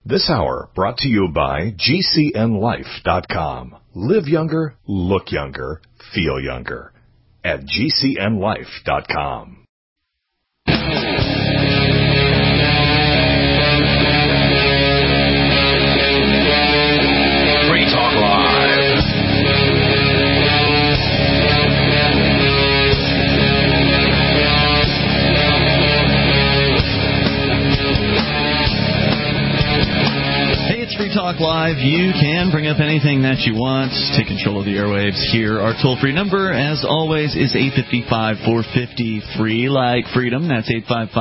This hour brought to you by GCNLife.com. Live younger, look younger, feel younger at GCNLife.com. Free Talk Live. Hey, it's Free Talk Live. You can bring up anything that you want. Take control of the airwaves here. Our toll-free number, as always, is 855-450-FREE, like freedom. That's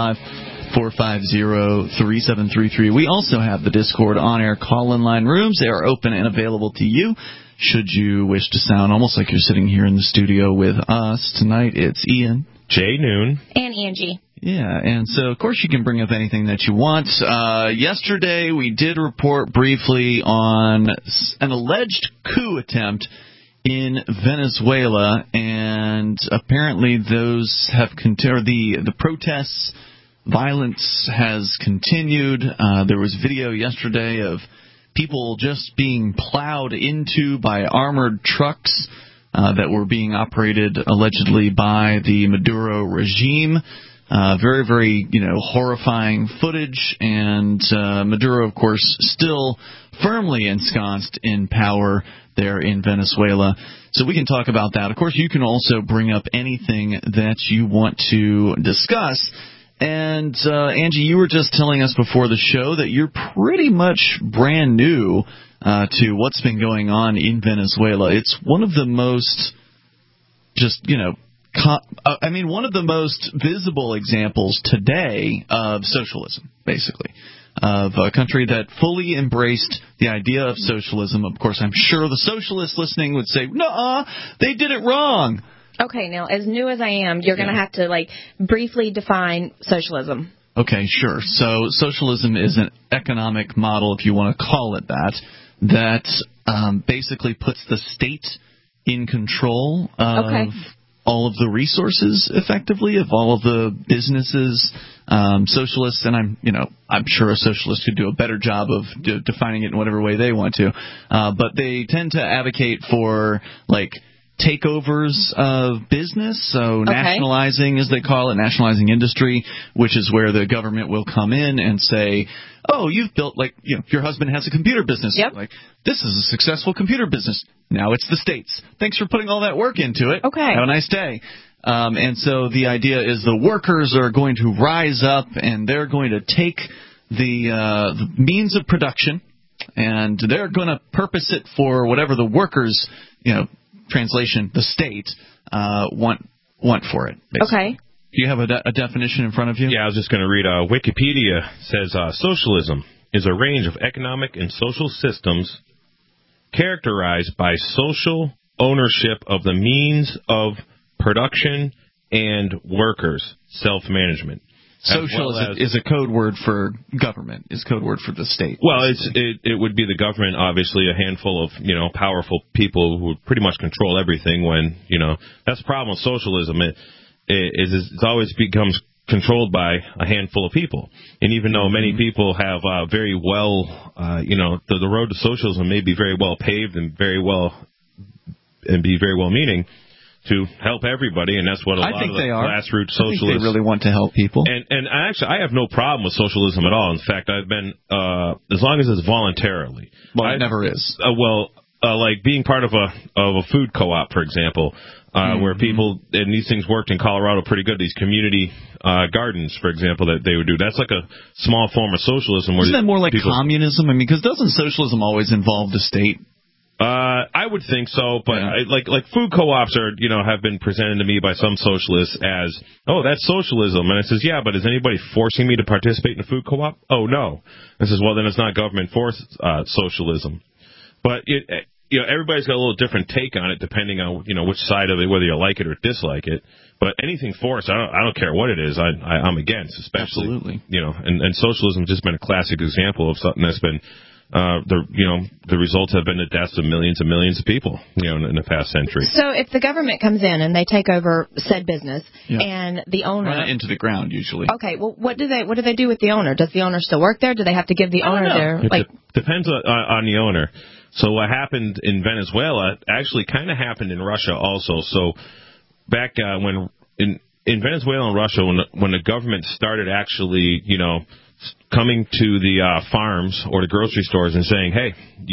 855-450-3733. We also have the Discord on-air call-in line rooms. They are open and available to you should you wish to sound almost like you're sitting here in the studio with us. Tonight it's Ian, Jay Noon, and Angie. Yeah, and so, of course, you can bring up anything that you want. Yesterday, we did report briefly on an alleged coup attempt in Venezuela, and apparently those have continued. The protests, violence has continued. There was video yesterday of people just being plowed into by armored trucks that were being operated allegedly by the Maduro regime. Very, very, horrifying footage, and Maduro, of course, still firmly ensconced in power there in Venezuela. So we can talk about that. Of course, you can also bring up anything that you want to discuss. And, Angie, you were just telling us before the show that you're pretty much brand new to what's been going on in Venezuela. It's one of the most one of the most visible examples today of socialism, basically, of a country that fully embraced the idea of socialism. Of course, I'm sure the socialists listening would say, "No, they did it wrong." Okay, now, as new as I am, you're going to have to, briefly define socialism. Okay, sure. So socialism is an economic model, if you want to call it that basically puts the state in control of all of the resources, effectively, of all of the businesses. Socialists, and I'm sure a socialist could do a better job of defining it in whatever way they want to, but they tend to advocate for takeovers of business, so nationalizing, as they call it, nationalizing industry, which is where the government will come in and say, "Oh, you've built your husband has a computer business. Yep. This is a successful computer business. Now it's the states. Thanks for putting all that work into it. Okay. Have a nice day." And so the idea is the workers are going to rise up and they're going to take the means of production and they're going to purpose it for whatever the workers, translation, the state, want for it, basically. Okay. Do you have a definition in front of you? Yeah, I was just going to read. Wikipedia says socialism is a range of economic and social systems characterized by social ownership of the means of production and workers' self-management. Socialism is a code word for government, is code word for the state. Well, it would be the government, obviously, a handful of, powerful people who pretty much control everything when, that's the problem with socialism. It always becomes controlled by a handful of people. And even though many people have very well, the road to socialism may be very well paved and be very well meaning to help everybody, and that's what a lot of the grassroots socialists... I think they really want to help people. And I have no problem with socialism at all. In fact, I've been, as long as it's voluntarily. Well, it never is. Like being part of a food co-op, for example, where people, and these things worked in Colorado pretty good, these community gardens, for example, that they would do. That's like a small form of socialism. Isn't that more like communism? I mean, because doesn't socialism always involve the state? I would think so, but like food co-ops are, have been presented to me by some socialists as, oh, that's socialism. And I says, yeah, but is anybody forcing me to participate in a food co-op? Oh, no. I says, well, then it's not government forced socialism. But everybody's got a little different take on it, depending on which side of it, whether you like it or dislike it. But anything forced, I don't care what it is, I'm against, especially. Absolutely. And socialism has just been a classic example of something that's been the results have been the deaths of millions and millions of people, in the past century. So if the government comes in and they take over said business and the owner run it into the ground usually. Okay, well, what do they do with the owner? Does the owner still work there? Do they have to give the owner their depends on the owner. So what happened in Venezuela actually kind of happened in Russia also. So back when in Venezuela and Russia, when the government started actually, coming to the farms or the grocery stores and saying, hey,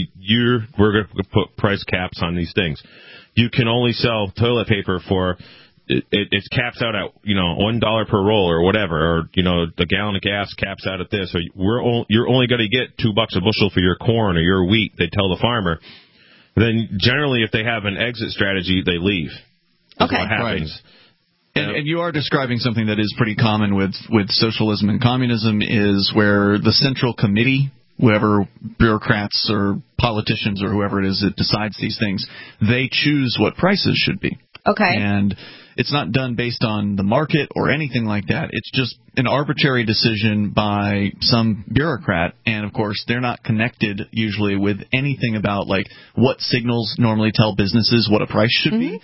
we're going to put price caps on these things. You can only sell toilet paper for, it's caps out at, $1 per roll or whatever, or, the gallon of gas caps out at this, or you're only going to get $2 a bushel for your corn or your wheat, they tell the farmer. Then generally, if they have an exit strategy, they leave. That's what happens. Right. And you are describing something that is pretty common with socialism and communism, is where the central committee, whoever bureaucrats or politicians or whoever it is that decides these things, they choose what prices should be. Okay. And it's not done based on the market or anything like that. It's just an arbitrary decision by some bureaucrat. And, of course, they're not connected usually with anything about, like, what signals normally tell businesses what a price should be.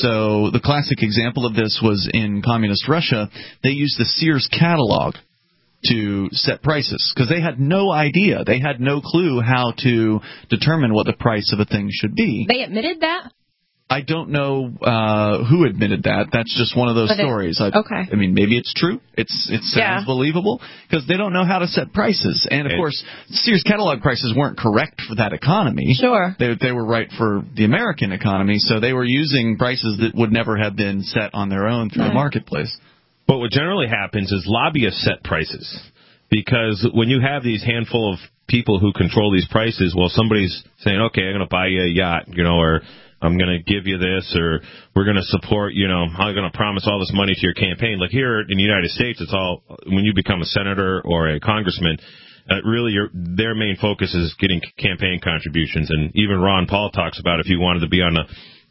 So the classic example of this was in communist Russia. They used the Sears catalog to set prices because they had no idea. They had no clue how to determine what the price of a thing should be. They admitted that? I don't know who admitted that. That's just one of those stories. I mean, maybe it's true. It sounds believable because they don't know how to set prices. And, of course, Sears catalog prices weren't correct for that economy. Sure. They were right for the American economy, so they were using prices that would never have been set on their own through the marketplace. But what generally happens is lobbyists set prices because when you have these handful of people who control these prices, well, somebody's saying, okay, I'm going to buy you a yacht, or I'm going to give you this, or we're going to support, I'm going to promise all this money to your campaign. Like here in the United States, it's all, when you become a senator or a congressman, really their main focus is getting campaign contributions. And even Ron Paul talks about if you wanted to be on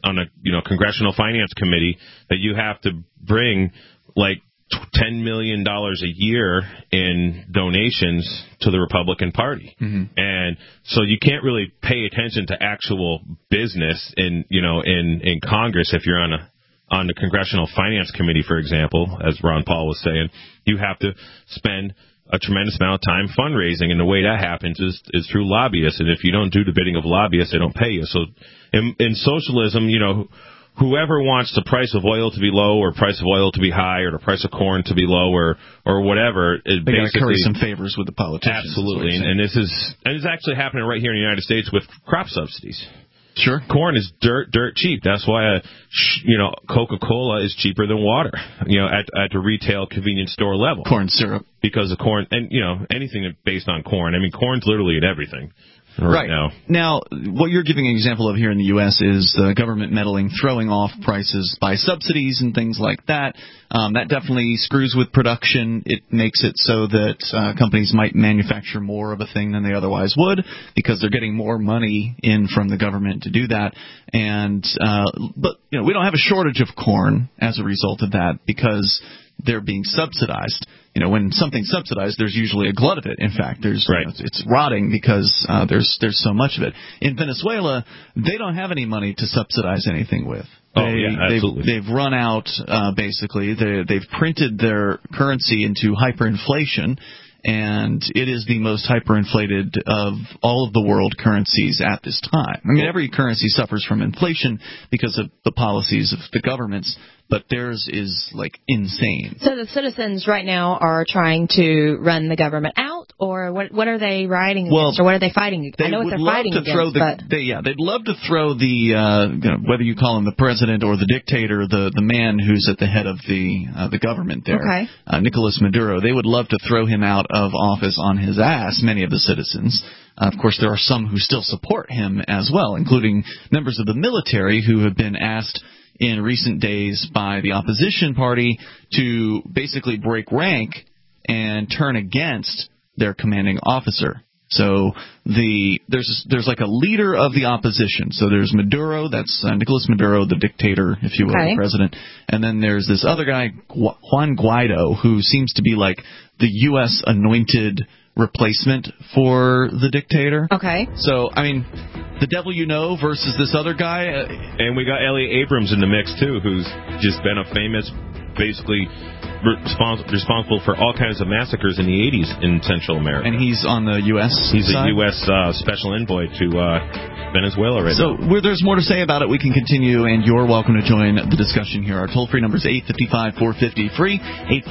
a Congressional Finance Committee, that you have to bring like $10 million a year in donations to the Republican Party. And so you can't really pay attention to actual business in Congress if you're on the Congressional Finance Committee, for example, as Ron Paul was saying. You have to spend a tremendous amount of time fundraising, and the way that happens is through lobbyists. And if you don't do the bidding of lobbyists, they don't pay you. So in socialism, whoever wants the price of oil to be low or price of oil to be high or the price of corn to be low or whatever, they got to curry some favors with the politicians. Absolutely, and it's actually happening right here in the United States with crop subsidies. Sure, corn is dirt cheap. That's why Coca-Cola is cheaper than water. At the retail convenience store level. Corn syrup, because of corn, and anything based on corn. I mean, corn's literally in everything. Right now, what you're giving an example of here in the U.S. is the government meddling, throwing off prices by subsidies and things like that. That definitely screws with production. It makes it so that companies might manufacture more of a thing than they otherwise would because they're getting more money in from the government to do that. And but we don't have a shortage of corn as a result of that because they're being subsidized. When something's subsidized, there's usually a glut of it. In fact, it's rotting because there's so much of it. In Venezuela, they don't have any money to subsidize anything with. Absolutely. They've run out, basically. They've printed their currency into hyperinflation, and it is the most hyperinflated of all of the world currencies at this time. I mean, every currency suffers from inflation because of the policies of the governments, but theirs is, like, insane. So the citizens right now are trying to run the government out, or what are they rioting against, or what are they fighting against? I know what they're fighting against, they'd love to throw the, whether you call him the president or the dictator, the man who's at the head of the government there, Nicolas Maduro. They would love to throw him out of office on his ass, many of the citizens. Of course, there are some who still support him as well, including members of the military who have been asked in recent days by the opposition party to basically break rank and turn against their commanding officer. So there's like a leader of the opposition. So there's Maduro, that's Nicolas Maduro, the dictator, if you will, the president. And then there's this other guy, Juan Guaido, who seems to be like the U.S. anointed replacement for the dictator. Okay. So, I mean, the devil you know versus this other guy. And we got Elliot Abrams in the mix, too, who's just been a famous, basically responsible for all kinds of massacres in the 80s in Central America. And he's on the U.S. He's side? a U.S. Special envoy to Venezuela right now. So where there's more to say about it, we can continue, and you're welcome to join the discussion here. Our toll-free number is 855-450-FREE,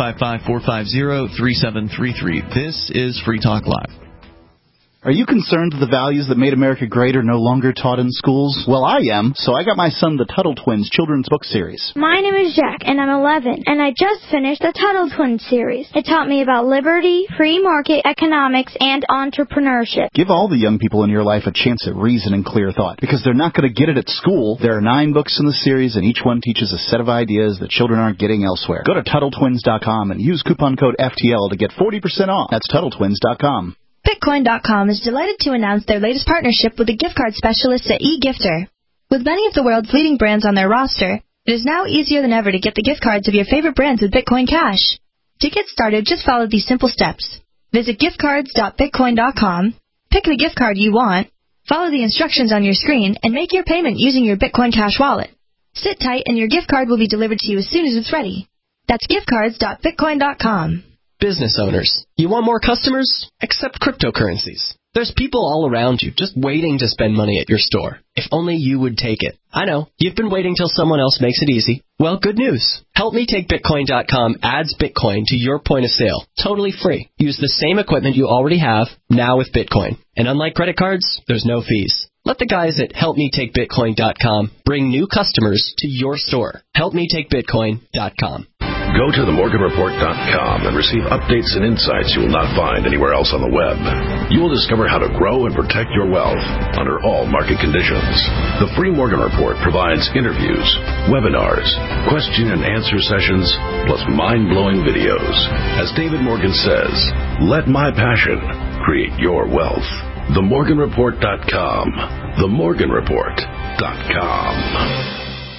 855-450-3733. This is Free Talk Live. Are you concerned that the values that made America great are no longer taught in schools? Well, I am, so I got my son the Tuttle Twins children's book series. My name is Jack, and I'm 11, and I just finished the Tuttle Twins series. It taught me about liberty, free market economics, and entrepreneurship. Give all the young people in your life a chance at reason and clear thought, because they're not going to get it at school. There are 9 books in the series, and each one teaches a set of ideas that children aren't getting elsewhere. Go to TuttleTwins.com and use coupon code FTL to get 40% off. That's TuttleTwins.com. Bitcoin.com is delighted to announce their latest partnership with the gift card specialists at eGifter. With many of the world's leading brands on their roster, it is now easier than ever to get the gift cards of your favorite brands with Bitcoin Cash. To get started, just follow these simple steps. Visit giftcards.bitcoin.com, pick the gift card you want, follow the instructions on your screen, and make your payment using your Bitcoin Cash wallet. Sit tight and your gift card will be delivered to you as soon as it's ready. That's giftcards.bitcoin.com. Business owners, you want more customers? Accept cryptocurrencies. There's people all around you just waiting to spend money at your store. If only you would take it. I know, you've been waiting till someone else makes it easy. Well, good news. HelpMeTakeBitcoin.com adds Bitcoin to your point of sale, totally free. Use the same equipment you already have, now with Bitcoin. And unlike credit cards, there's no fees. Let the guys at HelpMeTakeBitcoin.com bring new customers to your store. HelpMeTakeBitcoin.com. Go to themorganreport.com and receive updates and insights you will not find anywhere else on the web. You will discover how to grow and protect your wealth under all market conditions. The Free Morgan Report provides interviews, webinars, question and answer sessions, plus mind-blowing videos. As David Morgan says, let my passion create your wealth. TheMorganReport.com. TheMorganReport.com.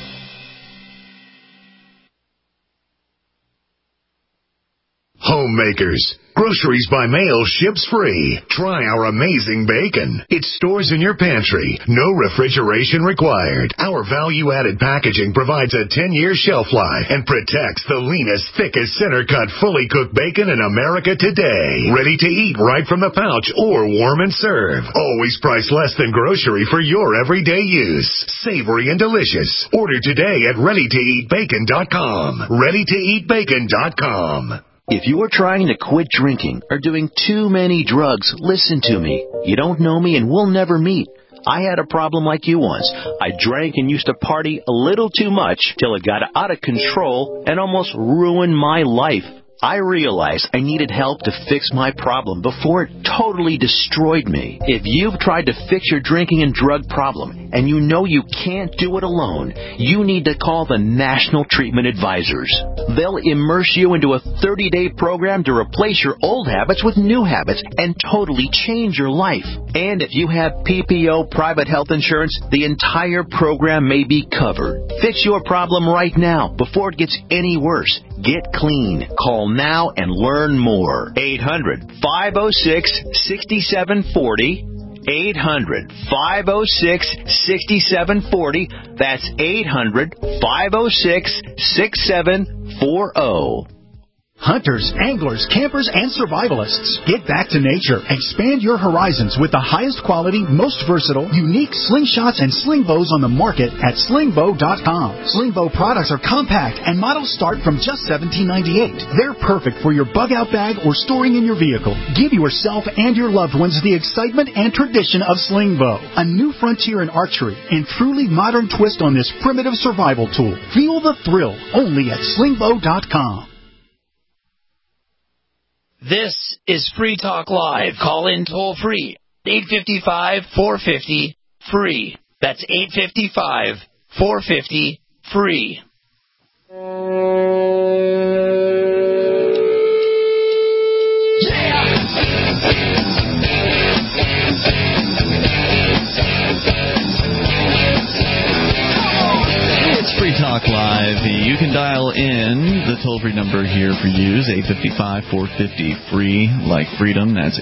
Homemakers. Groceries by mail ships free. Try our amazing bacon. It stores in your pantry. No refrigeration required. Our value-added packaging provides a 10-year shelf life and protects the leanest, thickest, center-cut, fully cooked bacon in America today. Ready to eat right from the pouch or warm and serve. Always priced less than grocery for your everyday use. Savory and delicious. Order today at ReadyToEatBacon.com. ReadyToEatBacon.com. If you are trying to quit drinking or doing too many drugs, listen to me. You don't know me and we'll never meet. I had a problem like you once. I drank and used to party a little too much till it got out of control and almost ruined my life. I realized I needed help to fix my problem before it totally destroyed me. If you've tried to fix your drinking and drug problem and you know you can't do it alone, you need to call the National Treatment Advisors. They'll immerse you into a 30-day program to replace your old habits with new habits and totally change your life. And if you have PPO private health insurance, the entire program may be covered. Fix your problem right now before it gets any worse. Get clean. Call now and learn more. 800-506-6740. 800-506-6740. That's 800-506-6740. Hunters, anglers, campers, and survivalists, get back to nature. Expand your horizons with the highest quality, most versatile, unique slingshots and sling bows on the market at slingbow.com. Slingbow products are compact and models start from just $17.98. They're perfect for your bug-out bag or storing in your vehicle. Give yourself and your loved ones the excitement and tradition of Slingbow, a new frontier in archery and truly modern twist on this primitive survival tool. Feel the thrill only at slingbow.com. This is Free Talk Live. Call in toll free. 855-450-FREE. That's 855-450-FREE. It's Free Talk Live. You can dial in. The toll-free number here for you is 855-450-FREE, like freedom. That's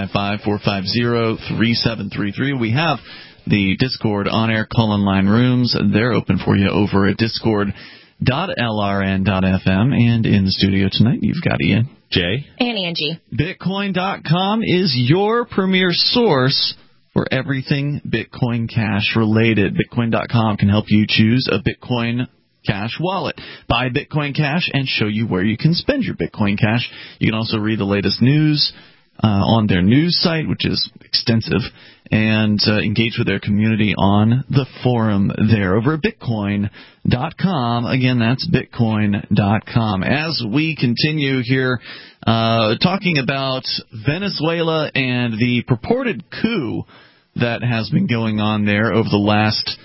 855-450-3733. We have the Discord on-air call-in line rooms. They're open for you over at discord.lrn.fm. And in the studio tonight, you've got Ian, Jay, and Angie. Bitcoin.com is your premier source for everything Bitcoin Cash related. Bitcoin.com can help you choose a Bitcoin Cash wallet. Buy Bitcoin Cash and show you where you can spend your Bitcoin Cash. You can also read the latest news on their news site, which is extensive, and engage with their community on the forum there over at Bitcoin.com. Again, that's Bitcoin.com. As we continue here talking about Venezuela and the purported coup that has been going on there over the last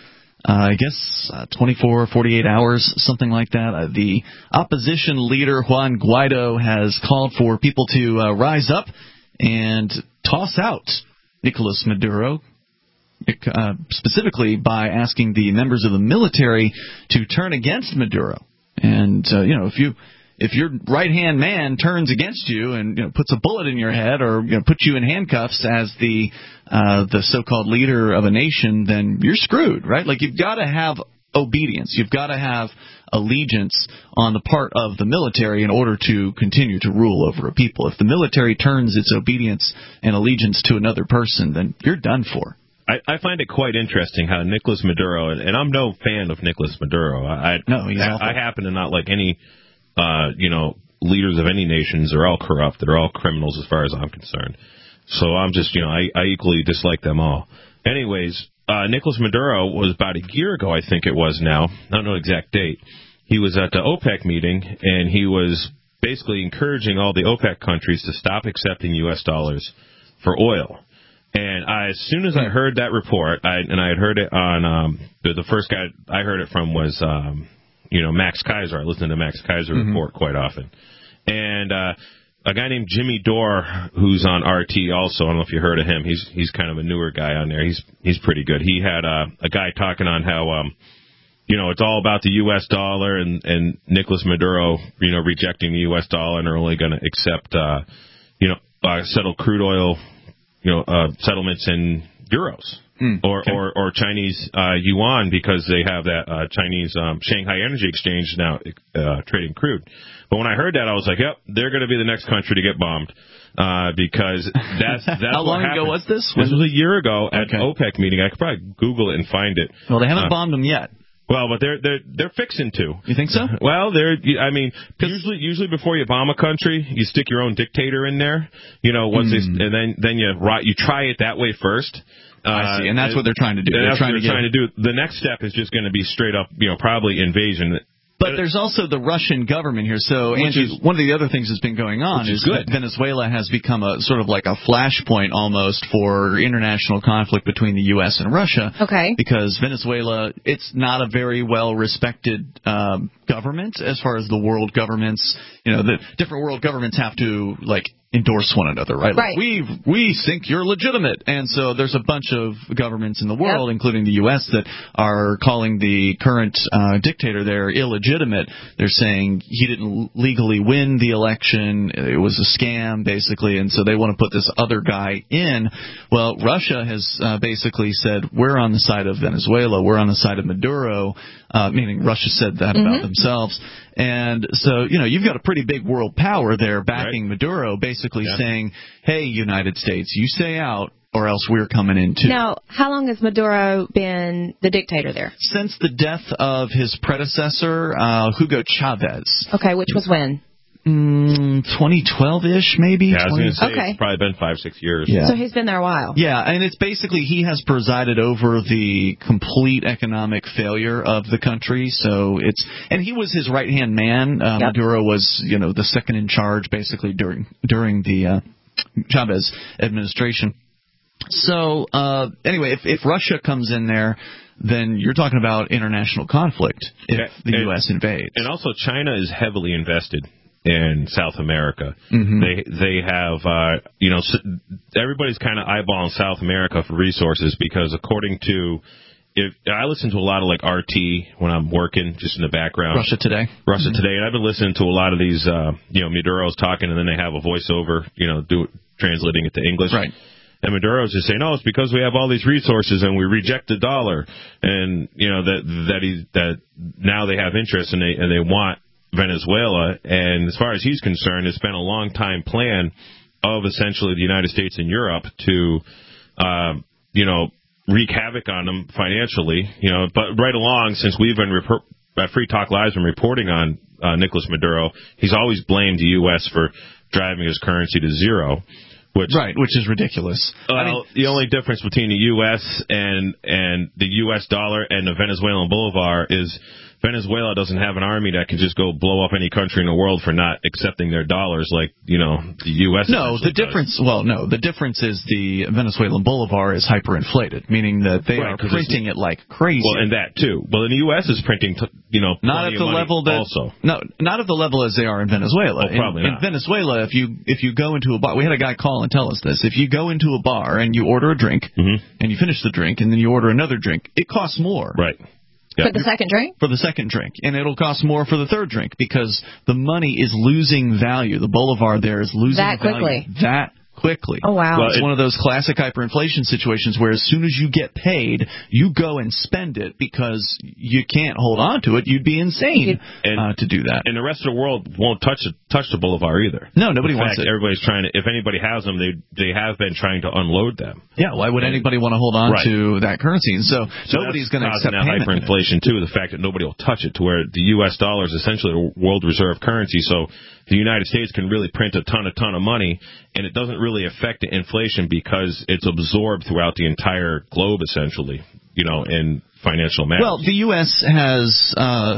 24, 48 hours, something like that. The opposition leader, Juan Guaido, has called for people to rise up and toss out Nicolas Maduro, specifically by asking the members of the military to turn against Maduro. And, if your right-hand man turns against you and puts a bullet in your head or puts you in handcuffs as the so-called leader of a nation, then you're screwed, right? Like, you've got to have obedience. You've got to have allegiance on the part of the military in order to continue to rule over a people. If the military turns its obedience and allegiance to another person, then you're done for. I find it quite interesting how Nicolas Maduro, and I'm no fan of Nicolas Maduro. I happen to not like any leaders of any nations. Are all corrupt. They're all criminals as far as I'm concerned. So I'm just, I equally dislike them all. Anyways, Nicolas Maduro was about a year ago, I think it was now. I don't know the exact date. He was at the OPEC meeting, and he was basically encouraging all the OPEC countries to stop accepting U.S. dollars for oil. And as soon as I heard that report, I had heard it on the first guy I heard it from was Max Kaiser. I listen to Max Kaiser report quite often. And a guy named Jimmy Dore, who's on RT also. I don't know if you heard of him. He's kind of a newer guy on there. He's pretty good. He had a guy talking on how it's all about the U.S. dollar and Nicolas Maduro rejecting the U.S. dollar and are only going to accept settle crude oil settlements in euros. Or Chinese yuan, because they have that Chinese Shanghai Energy Exchange now trading crude. But when I heard that, I was like, yep, they're going to be the next country to get bombed. Because that's How long ago was this? This was a year ago at OPEC meeting. I could probably Google it and find it. Well, they haven't bombed them yet. Well, but they're fixing to. You think so? Well, usually before you bomb a country, you stick your own dictator in there. And then you try it that way first. I see, and that's what they're trying to do. They're trying to do. The next step is just going to be straight up, probably invasion. But there's also the Russian government here. So, Angie, one of the other things that's been going on is that Venezuela has become a sort of like a flashpoint almost for international conflict between the U.S. and Russia. Okay. Because Venezuela, it's not a very well-respected government as far as the world governments. The different world governments have to, endorse one another, right? Right. Like, we think you're legitimate. And so there's a bunch of governments in the world, including the U.S., that are calling the current dictator there illegitimate. They're saying he didn't legally win the election. It was a scam, basically, and so they want to put this other guy in. Well, Russia has basically said, we're on the side of Venezuela. We're on the side of Maduro, meaning Russia said that about themselves. And so, you've got a pretty big world power there backing Maduro, basically saying, hey, United States, you stay out or else we're coming in too. Now, how long has Maduro been the dictator there? Since the death of his predecessor, Hugo Chavez. Okay, which was when? 2012-ish, maybe. Yeah, I was going to say it's probably been 5-6 years. Yeah. So he's been there a while. Yeah, and it's basically he has presided over the complete economic failure of the country. So and he was his right-hand man. Maduro was, the second in charge basically during the Chavez administration. So anyway, if Russia comes in there, then you're talking about international conflict if the U.S. invades. And also China is heavily invested in South America. They have, everybody's kind of eyeballing South America for resources because according to if I listen to a lot of like RT when I'm working, just in the background. Russia Today, and I've been listening to a lot of these, Maduro's talking, and then they have a voiceover, translating it to English. Right. And Maduro's just saying, it's because we have all these resources and we reject the dollar, and that now they have interest and they want Venezuela. And as far as he's concerned, it's been a long time plan of essentially the United States and Europe to, wreak havoc on them financially. But right along, since we've been Free Talk Live's been reporting on Nicolas Maduro, he's always blamed the U.S. for driving his currency to zero. Which is ridiculous. The only difference between the U.S. and the U.S. dollar and the Venezuelan bolivar is Venezuela doesn't have an army that can just go blow up any country in the world for not accepting their dollars like, the U.S. The difference is the Venezuelan bolivar is hyperinflated, meaning that they are printing it like crazy. Well, and that too. Well, and the U.S. is printing, not at the level not at the level as they are in Venezuela. Probably not. In Venezuela, if you go into a bar, we had a guy call and tell us this. If you go into a bar and you order a drink, and you finish the drink, and then you order another drink, it costs more. Right. For the second drink? For the second drink. And it'll cost more for the third drink because the money is losing value. The bolivar there is losing value that quickly. Oh, wow. Well, it's one of those classic hyperinflation situations where as soon as you get paid, you go and spend it because you can't hold on to it. You'd be insane to do that. And the rest of the world won't touch the bolivar either. No, nobody wants it. Everybody's trying to, if anybody has them, they have been trying to unload them. Yeah, why would anybody want to hold on to that currency? And so nobody's going to accept payment. Hyperinflation, too, the fact that nobody will touch it, to where the U.S. dollar is essentially a world reserve currency, so the United States can really print a ton of money, and it doesn't really affect the inflation because it's absorbed throughout the entire globe, essentially, in financial matters. Well, the U.S. has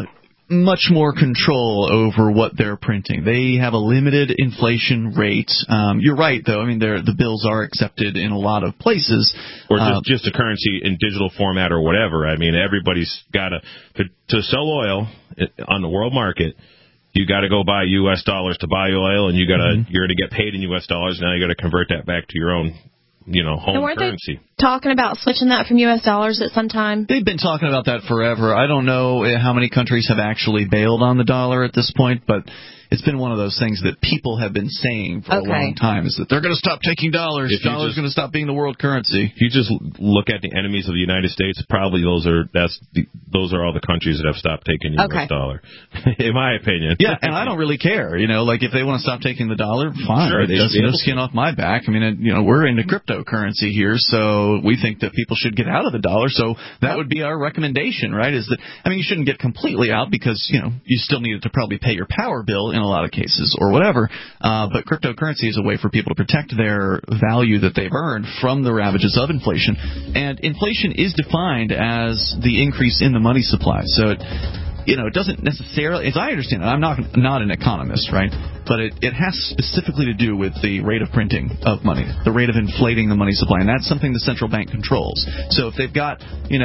much more control over what they're printing. They have a limited inflation rate. You're right, though. I mean, the bills are accepted in a lot of places. Or just a currency in digital format or whatever. I mean, everybody's got to sell oil on the world market. You got to go buy U.S. dollars to buy oil, and you're going to get paid in U.S. dollars. Now you got to convert that back to your own, home currency. They talking about switching that from U.S. dollars at some time? They've been talking about that forever. I don't know how many countries have actually bailed on the dollar at this point, but it's been one of those things that people have been saying for a long time, is that they're going to stop taking dollars. Dollar's going to stop being the world currency. If you just look at the enemies of the United States, probably those are all the countries that have stopped taking the U.S. dollar, in my opinion. Yeah, and I don't really care. Like if they want to stop taking the dollar, fine. Sure, that's no skin off my back. I mean, we're into cryptocurrency here, so we think that people should get out of the dollar. So that would be our recommendation, right? Is that you shouldn't get completely out because you still need to probably pay your power bill in a lot of cases or whatever, but cryptocurrency is a way for people to protect their value that they've earned from the ravages of inflation. And inflation is defined as the increase in the money supply. So it doesn't necessarily, as I understand it, I'm not an economist, right? But it has specifically to do with the rate of printing of money, the rate of inflating the money supply, and that's something the central bank controls. So if they've got,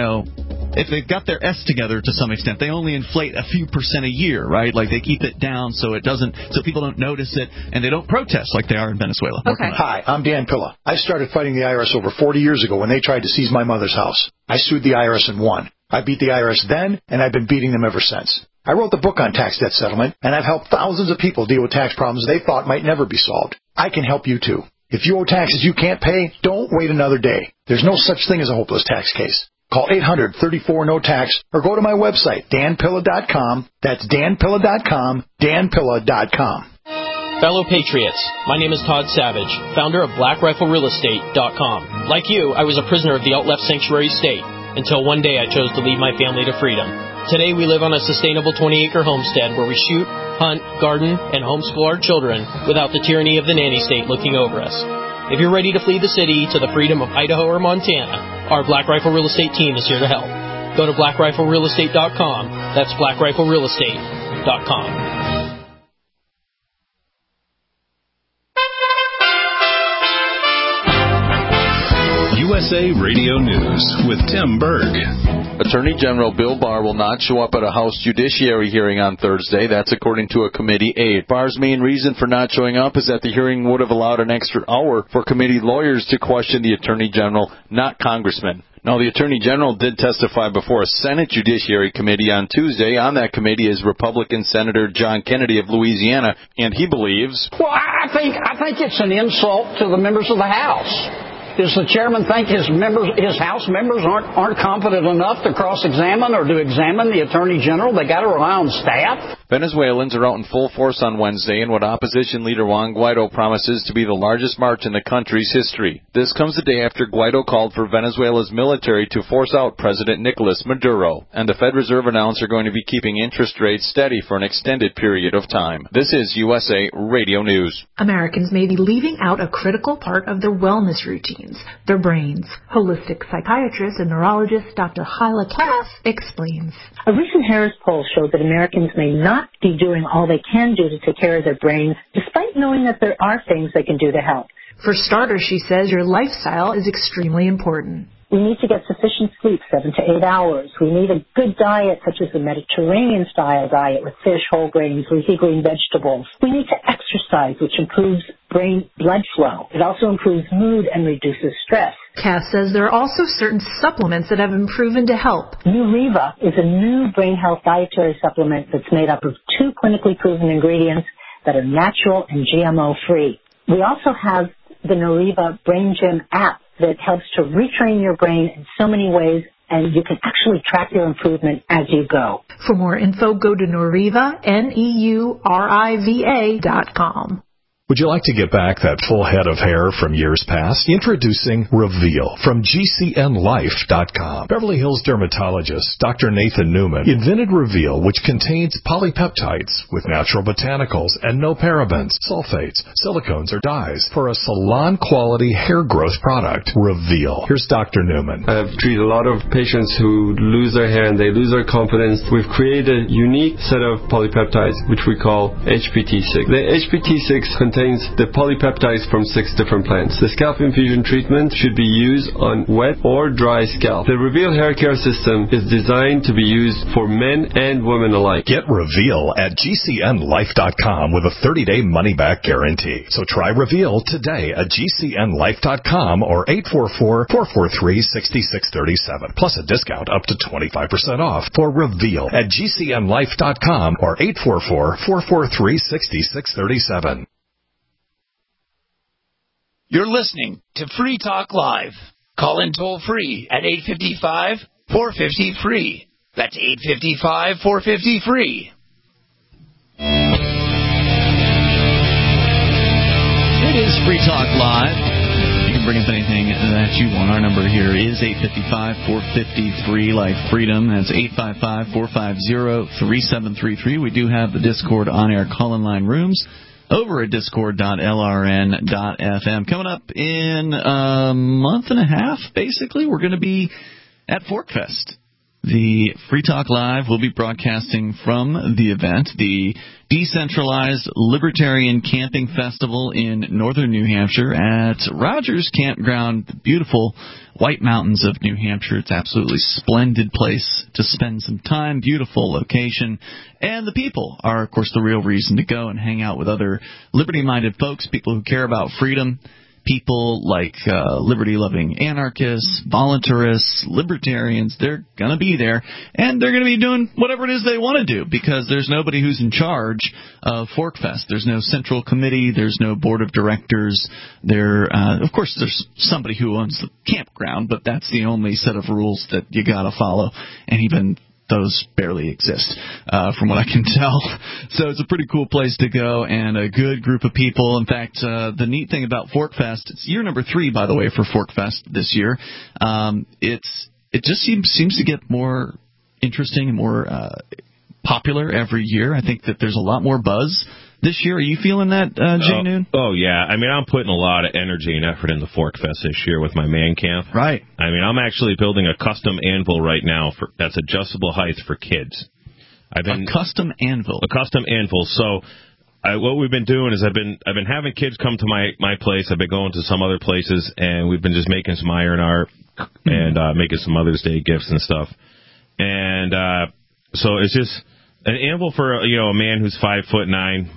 if they've got their S together to some extent, they only inflate a few percent a year, right? Like they keep it down so people don't notice it and they don't protest like they are in Venezuela. Okay. Hi, I'm Dan Pilla. I started fighting the IRS over 40 years ago when they tried to seize my mother's house. I sued the IRS and won. I beat the IRS then, and I've been beating them ever since. I wrote the book on tax debt settlement, and I've helped thousands of people deal with tax problems they thought might never be solved. I can help you too. If you owe taxes you can't pay, don't wait another day. There's no such thing as a hopeless tax case. Call 800-34-NO-TAX or go to my website, danpilla.com. That's danpilla.com, danpilla.com. Fellow Patriots, my name is Todd Savage, founder of BlackRifleRealEstate.com. Like you, I was a prisoner of the out-left sanctuary state, until one day I chose to lead my family to freedom. Today we live on a sustainable 20-acre homestead where we shoot, hunt, garden, and homeschool our children without the tyranny of the nanny state looking over us. If you're ready to flee the city to the freedom of Idaho or Montana, our Black Rifle Real Estate team is here to help. Go to BlackRifleRealEstate.com. That's BlackRifleRealEstate.com. USA Radio News with Tim Berg. Attorney General Bill Barr will not show up at a House Judiciary hearing on Thursday. That's according to a committee aide. Barr's main reason for not showing up is that the hearing would have allowed an extra hour for committee lawyers to question the Attorney General, not congressmen. Now, the Attorney General did testify before a Senate Judiciary Committee on Tuesday. On that committee is Republican Senator John Kennedy of Louisiana, and he believes... Well, I think it's an insult to the members of the House. Does the chairman think his House members aren't competent enough to cross-examine or to examine the Attorney General? They got to rely on staff? Venezuelans are out in full force on Wednesday in what opposition leader Juan Guaido promises to be the largest march in the country's history. This comes the day after Guaido called for Venezuela's military to force out President Nicolas Maduro, and the Fed Reserve announced they're going to be keeping interest rates steady for an extended period of time. This is USA Radio News. Americans may be leaving out a critical part of their wellness routine. Their brains. Holistic psychiatrist and neurologist Dr. Hyla Cass explains. A recent Harris poll showed that Americans may not be doing all they can do to take care of their brains, despite knowing that there are things they can do to help. For starters, she says, your lifestyle is extremely important. We need to get sufficient sleep, 7 to 8 hours. We need a good diet, such as the Mediterranean-style diet with fish, whole grains, leafy green vegetables. We need to exercise, which improves brain blood flow. It also improves mood and reduces stress. Cass says there are also certain supplements that have been proven to help. Neuriva is a new brain health dietary supplement that's made up of 2 clinically proven ingredients that are natural and GMO-free. We also have the Neuriva Brain Gym app that helps to retrain your brain in so many ways, and you can actually track your improvement as you go. For more info, go to Neuriva, Neuriva.com. Would you like to get back that full head of hair from years past? Introducing Reveal from GCNLife.com. Beverly Hills dermatologist Dr. Nathan Newman invented Reveal, which contains polypeptides with natural botanicals and no parabens, sulfates, silicones, or dyes for a salon-quality hair growth product. Reveal. Here's Dr. Newman. I've treated a lot of patients who lose their hair and they lose their confidence. We've created a unique set of polypeptides, which we call HPT6. The HPT6 contains the polypeptides from 6 different plants. The scalp infusion treatment should be used on wet or dry scalp. The Reveal hair care system is designed to be used for men and women alike. Get Reveal at GCNLife.com with a 30-day money-back guarantee. So try Reveal today at GCNLife.com or 844-443-6637. Plus a discount up to 25% off for Reveal at GCNLife.com or 844-443-6637. You're listening to Free Talk Live. Call in toll free at 855-450-FREE. That's 855-450-FREE. It is Free Talk Live. You can bring up anything that you want. Our number here is 855-450-FREE, like freedom. That's 855-450-3733. We do have the Discord on-air call-in line rooms over at discord.lrn.fm. Coming up in a month and a half, basically, we're going to be at ForkFest. The Free Talk Live will be broadcasting from the event, the Decentralized Libertarian Camping Festival in northern New Hampshire at Rogers Campground, the beautiful White Mountains of New Hampshire. It's absolutely splendid place to spend some time, beautiful location, and the people are, of course, the real reason to go and hang out with other liberty-minded folks, people who care about freedom. People like liberty-loving anarchists, voluntarists, libertarians, they're going to be there, and they're going to be doing whatever it is they want to do, because there's nobody who's in charge of ForkFest. There's no central committee. There's no board of directors. Of course, there's somebody who owns the campground, but that's the only set of rules that you got to follow, and even those barely exist, from what I can tell. So it's a pretty cool place to go and a good group of people. In fact, the neat thing about ForkFest, it's year number 3, by the way, for ForkFest this year. It just seems to get more interesting and more popular every year. I think that there's a lot more buzz this year. Are you feeling that, Jay Noon? Oh, yeah. I mean, I'm putting a lot of energy and effort into ForkFest this year with my man camp. Right. I mean, I'm actually building a custom anvil right now that's adjustable height for kids. A custom anvil? A custom anvil. So what we've been doing is I've been having kids come to my place. I've been going to some other places, and we've been just making some iron art and making some Mother's Day gifts and stuff. And so it's just an anvil for a man who's 5'9".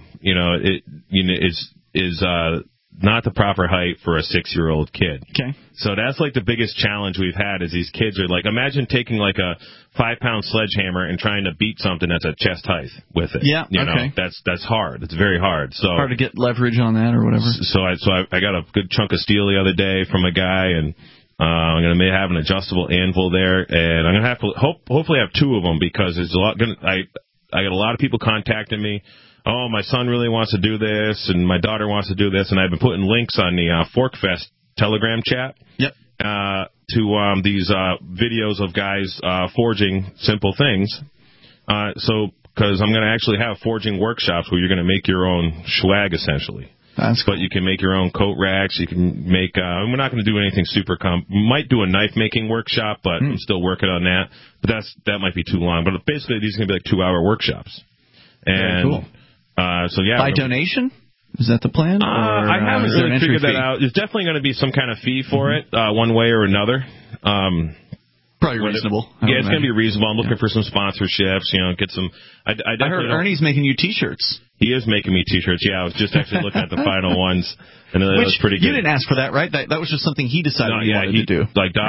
Is not the proper height for a 6-year-old kid. Okay. So that's like the biggest challenge we've had is these kids are like, imagine taking like a 5-pound sledgehammer and trying to beat something that's at chest height with it. Yeah. You know, that's hard. It's very hard. So hard to get leverage on that or whatever. So I got a good chunk of steel the other day from a guy, and I'm going to have an adjustable anvil there, and I'm going to have to hopefully have 2 of them because there's a lot. I got a lot of people contacting me. Oh, my son really wants to do this, and my daughter wants to do this, and I've been putting links on the Forkfest Telegram chat. Yep. To these videos of guys forging simple things. Because I'm going to actually have forging workshops where you're going to make your own swag, essentially. That's cool. But you can make your own coat racks. You can make. We're not going to do anything super might do a knife making workshop, but I'm still working on that. But that might be too long. But basically, these are going to be like 2-hour workshops. And very cool. So yeah. By donation? Is that the plan? I haven't really figured that out. There's definitely going to be some kind of fee for it, one way or another. Probably reasonable. Yeah, it's going to be reasonable. I'm looking for some sponsorships. Get some. I heard Ernie's making you T-shirts. He is making me T-shirts. Yeah, I was just actually looking at the final ones, and it was pretty good. You didn't ask for that, right? That was just something he decided he wanted to do.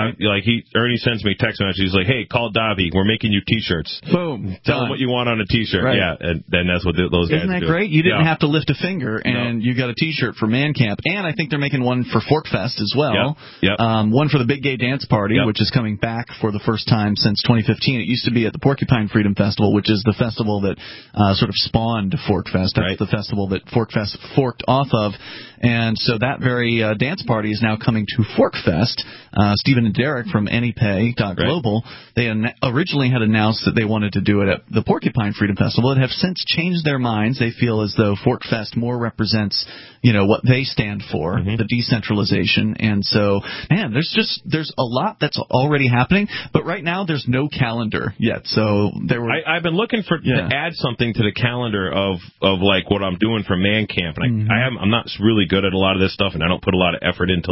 Ernie sends me text messages. He's like, "Hey, call Davi. We're making you T-shirts. Boom. Tell him what you want on a T-shirt." Right. Yeah, and that's what those guys do. Isn't that great? You didn't have to lift a finger, and you got a T-shirt for Man Camp, and I think they're making one for Forkfest as well. Yep. One for the Big Gay Dance Party, which is coming back for the first time since 2015. It used to be at the Porcupine Freedom Festival, which is the festival that sort of spawned Forkfest. That's the festival that Forkfest forked off of. And so that very dance party is now coming to Forkfest. Stephen and Derek from AnyPay.global, they originally had announced that they wanted to do it at the Porcupine Freedom Festival and have since changed their minds. They feel as though Forkfest more represents, what they stand for, the decentralization. And so, man, there's a lot that's already happening, but right now there's no calendar yet. So I've been looking to add something to the calendar of like what I'm doing for Man Camp, and I'm not really good at a lot of this stuff, and I don't put a lot of effort into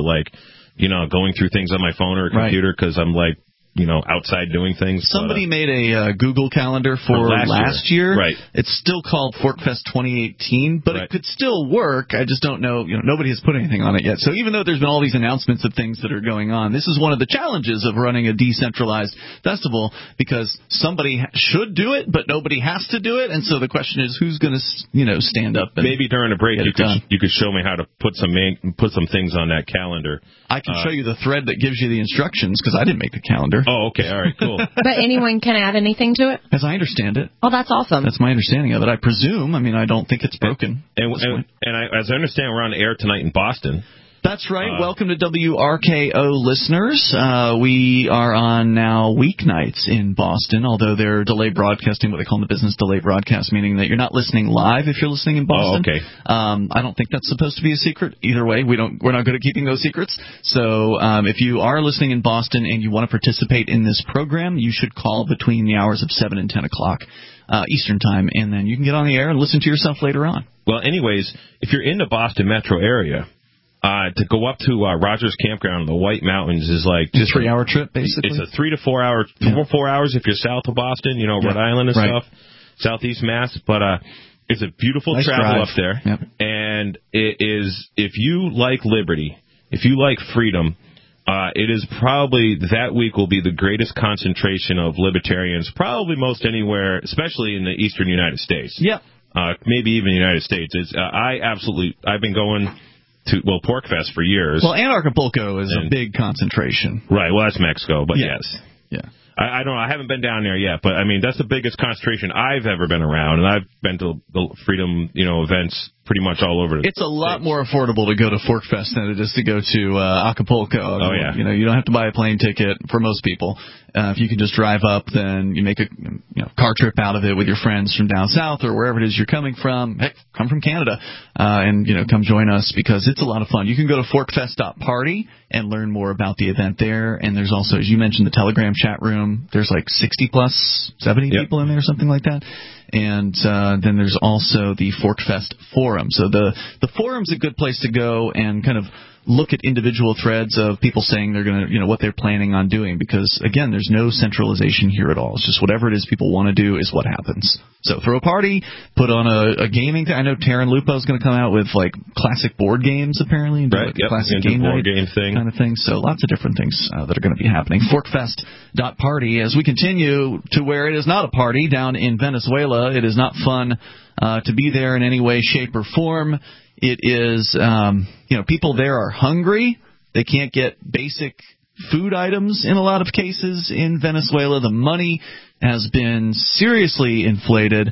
going through things on my phone or a computer because I'm like outside doing things. Somebody made a Google Calendar for last year. Right. It's still called Forkfest 2018, but it could still work. I just don't know. Nobody has put anything on it yet. So even though there's been all these announcements of things that are going on, this is one of the challenges of running a decentralized festival because somebody should do it, but nobody has to do it. And so the question is, who's going to, stand up? And maybe during a break you could show me how to put some things on that calendar. I can show you the thread that gives you the instructions because I didn't make the calendar. Oh, okay. All right, cool. But anyone can add anything to it? As I understand it. Oh, that's awesome. That's my understanding of it. I presume. I don't think it's broken. As I understand, we're on air tonight in Boston. That's right. Welcome to WRKO listeners. We are on now weeknights in Boston, although they're delay broadcasting, what they call the business delay broadcast, meaning that you're not listening live if you're listening in Boston. Oh, okay. I don't think that's supposed to be a secret. Either way, we're not good at keeping those secrets. So if you are listening in Boston and you want to participate in this program, you should call between the hours of 7 and 10 o'clock. Eastern time, and then you can get on the air and listen to yourself later on. Well, anyways, if you're in the Boston metro area, to go up to Rogers Campground in the White Mountains is like just a 3-hour trip, basically. It's a 3 to 4 hour, 4 hours if you're south of Boston, Rhode Island and stuff, southeast Mass. But it's a beautiful travel up there, and it is if you like liberty, if you like freedom. It is probably that week will be the greatest concentration of libertarians, probably most anywhere, especially in the eastern United States. Yeah. Maybe even the United States. I've been going to Porkfest for years. Well, Anarchapulco is a big concentration. Right. Well, that's Mexico, but yes. Yeah. I don't know. I haven't been down there yet, but that's the biggest concentration I've ever been around, and I've been to the freedom, events pretty much all over. It's a lot more affordable to go to Forkfest than it is to go to Acapulco. Oh yeah. You don't have to buy a plane ticket for most people. If you can just drive up, then you make a car trip out of it with your friends from down south or wherever it is you're coming from. Heck, come from Canada, and come join us because it's a lot of fun. You can go to forkfest.party and learn more about the event there. And there's also, as you mentioned, the Telegram chat room. There's like 60 plus 70 people in there, something like that. And then there's also the ForkFest forum. So the forum's a good place to go and kind of look at individual threads of people saying they're going to, what they're planning on doing, because again, there's no centralization here at all. It's just whatever it is people want to do is what happens. So throw a party, put on a gaming thing. I know Taryn Lupo's going to come out with like classic board games apparently, and right? Like a classic game board night game thing kind of thing. So lots of different things that are going to be happening. Forkfest.party. As we continue to where it is not a party down in Venezuela, it is not fun to be there in any way, shape, or form. It is, people there are hungry. They can't get basic food items in a lot of cases in Venezuela. The money has been seriously inflated.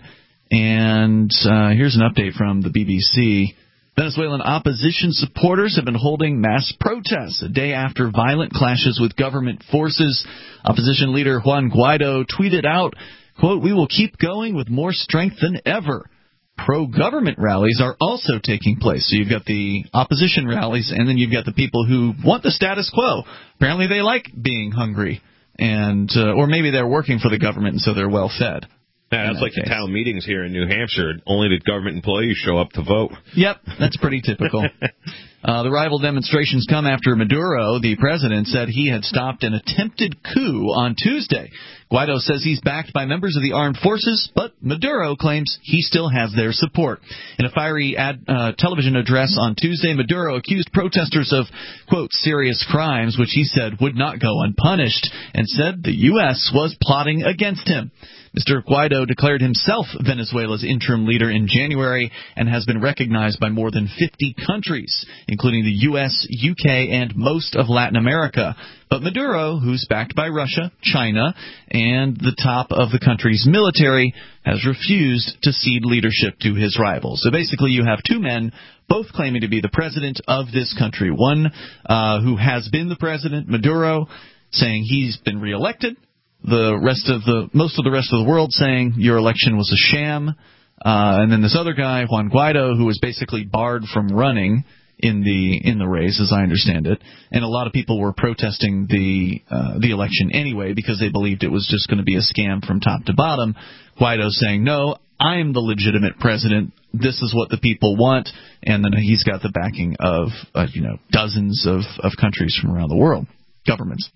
And here's an update from the BBC. Venezuelan opposition supporters have been holding mass protests a day after violent clashes with government forces. Opposition leader Juan Guaido tweeted out, quote, "We will keep going with more strength than ever." Pro-government rallies are also taking place. So you've got the opposition rallies, and then you've got the people who want the status quo. Apparently they like being hungry, and or maybe they're working for the government, and so they're well-fed. Yeah, that's like the town meetings here in New Hampshire. Only the government employees show up to vote. Yep, that's pretty typical. The rival demonstrations come after Maduro, the president, said he had stopped an attempted coup on Tuesday. Guaido says he's backed by members of the armed forces, but Maduro claims he still has their support. In a fiery television address on Tuesday, Maduro accused protesters of, quote, serious crimes, which he said would not go unpunished, and said the U.S. was plotting against him. Mr. Guaido declared himself Venezuela's interim leader in January and has been recognized by more than 50 countries, including the U.S., UK, and most of Latin America. But Maduro, who's backed by Russia, China, and the top of the country's military, has refused to cede leadership to his rivals. So basically you have two men, both claiming to be the president of this country. One who has been the president, Maduro, saying he's been reelected. Most of the rest of the world saying your election was a sham, and then this other guy, Juan Guaido, who was basically barred from running in the race, as I understand it, and a lot of people were protesting the election anyway because they believed it was just going to be a scam from top to bottom. Guaido saying, no, I'm the legitimate president. This is what the people want, and then he's got the backing of dozens of countries from around the world, governments.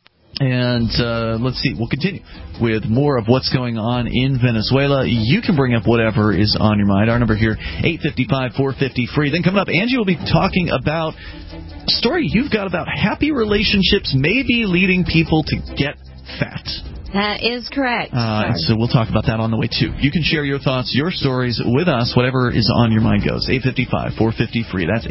And let's see, we'll continue with more of what's going on in Venezuela. You can bring up whatever is on your mind. Our number here, 855-450-FREE. Then coming up, Angie will be talking about a story you've got about happy relationships maybe leading people to get fat. That is correct. So we'll talk about that on the way, too. You can share your thoughts, your stories with us. Whatever is on your mind goes. 855-450-FREE. That's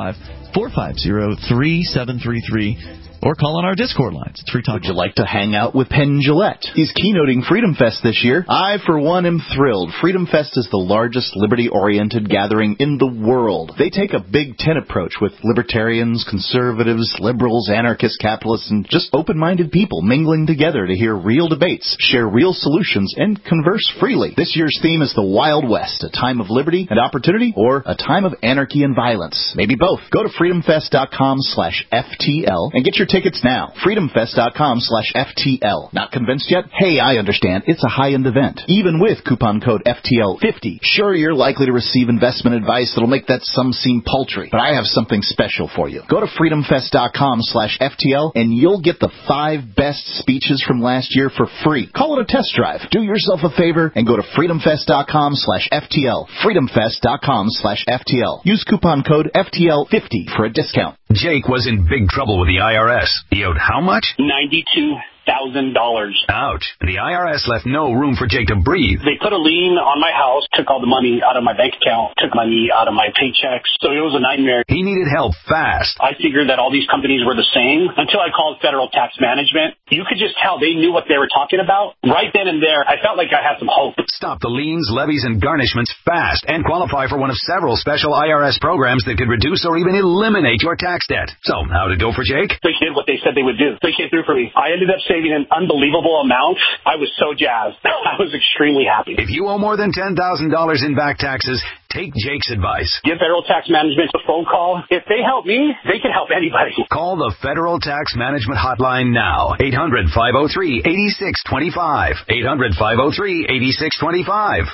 855-450-3733. Or call on our Discord lines. It's Free Talk. Would you like to hang out with Penn Jillette? He's keynoting Freedom Fest this year. I, for one, am thrilled. Freedom Fest is the largest liberty-oriented gathering in the world. They take a Big Ten approach with libertarians, conservatives, liberals, anarchists, capitalists, and just open-minded people mingling together to hear real debates, share real solutions, and converse freely. This year's theme is the Wild West, a time of liberty and opportunity, or a time of anarchy and violence. Maybe both. Go to freedomfest.com/FTL and get your tickets now. freedomfest.com/FTL. Not convinced yet? Hey, I understand. It's a high-end event. Even with coupon code FTL50. Sure, you're likely to receive investment advice that'll make that sum seem paltry, but I have something special for you. Go to freedomfest.com/FTL and you'll get the 5 best speeches from last year for free. Call it a test drive. Do yourself a favor and go to freedomfest.com/FTL. freedomfest.com/FTL. Use coupon code FTL50 for a discount. Jake was in big trouble with the IRS. He owed how much? $92,000. Ouch. The IRS left no room for Jake to breathe. They put a lien on my house, took all the money out of my bank account, took money out of my paychecks, so it was a nightmare. He needed help fast. I figured that all these companies were the same until I called Federal Tax Management. You could just tell they knew what they were talking about. Right then and there, I felt like I had some hope. Stop the liens, levies, and garnishments fast and qualify for one of several special IRS programs that could reduce or even eliminate your tax debt. So, how'd it go for Jake? They did what they said they would do. They came through for me. I ended up saving an unbelievable amount. I was so jazzed. I was extremely happy. If you owe more than $10,000 in back taxes, Take Jake's advice. Give Federal Tax Management a phone call. If they help me, they can help anybody. Call the Federal Tax Management Hotline now. 800-503-8625. 800-503-8625.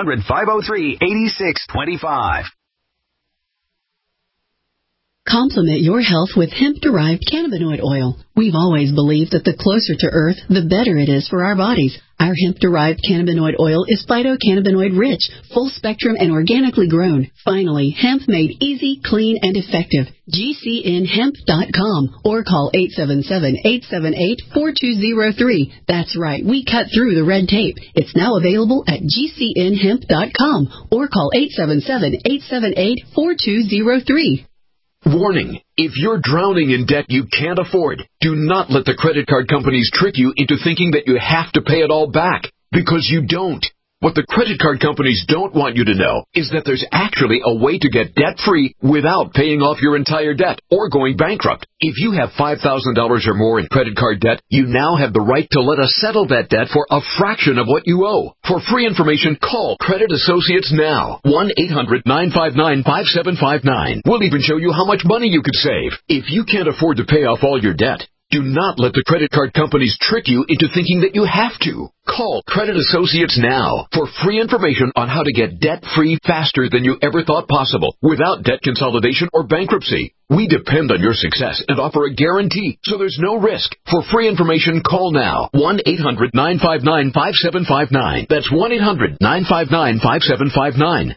800-503-8625. Complement your health with hemp-derived cannabinoid oil. We've always believed that the closer to Earth, the better it is for our bodies. Our hemp-derived cannabinoid oil is phytocannabinoid-rich, full-spectrum, and organically grown. Finally, hemp made easy, clean, and effective. GCNhemp.com or call 877-878-4203. That's right, we cut through the red tape. It's now available at GCNhemp.com or call 877-878-4203. Warning, if you're drowning in debt you can't afford, do not let the credit card companies trick you into thinking that you have to pay it all back, because you don't. What the credit card companies don't want you to know is that there's actually a way to get debt-free without paying off your entire debt or going bankrupt. If you have $5,000 or more in credit card debt, you now have the right to let us settle that debt for a fraction of what you owe. For free information, call Credit Associates now. 1-800-959-5759. We'll even show you how much money you could save. If you can't afford to pay off all your debt, do not let the credit card companies trick you into thinking that you have to. Call Credit Associates now for free information on how to get debt-free faster than you ever thought possible without debt consolidation or bankruptcy. We depend on your success and offer a guarantee, so there's no risk. For free information, call now. 1-800-959-5759. That's 1-800-959-5759.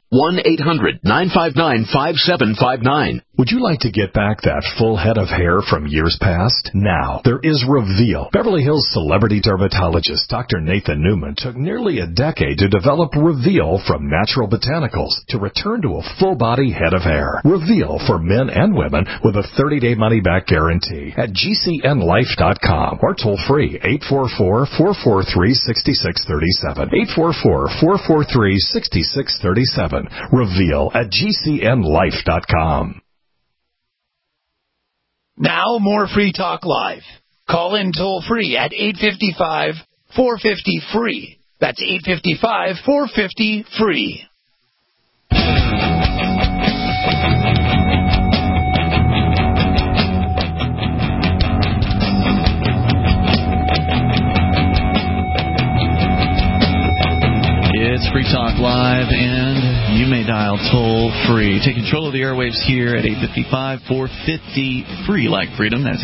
1-800-959-5759. Would you like to get back that full head of hair from years past? Now, there is Reveal. Beverly Hills celebrity dermatologist Dr. Nathan Newman took nearly a decade to develop Reveal from natural botanicals to return to a full-body head of hair. Reveal for men and women with a 30-day money-back guarantee at GCNlife.com or toll free 844-443-6637. 844-443-6637. Reveal at GCNlife.com. Now more Free Talk Live. Call in toll free at 855-450-FREE. That's 855-450-FREE. It's Free Talk Live, and you may dial toll-free. Take control of the airwaves here at 855-450-FREE, like freedom. That's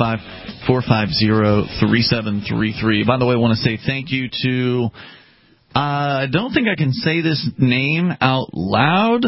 855-450-3733. By the way, I want to say thank you to, I don't think I can say this name out loud,